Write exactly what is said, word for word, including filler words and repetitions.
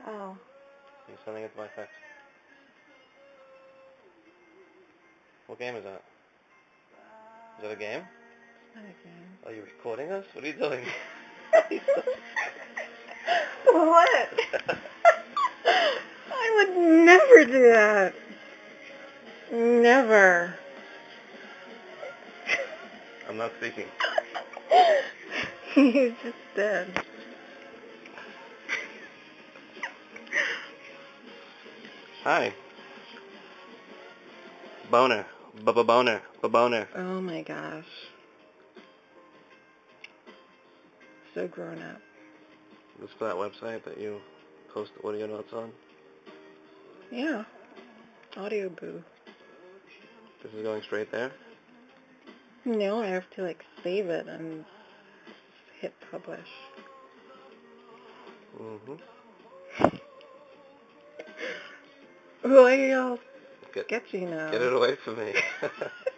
Oh. You're sending it to my text. What game is that? Is that a game? It's not a game. Are you recording us? What are you doing? What? I would never do that. Never. I'm not speaking. You just did. Hi. Boner. B-b-boner. B-boner. Oh my gosh. So grown up. This is that website that you post audio notes on? Yeah. Audio boo. This is going straight there? No, I have to like save it and hit publish. Mm-hmm. Why are y'all Get, sketchy now? get it away from me.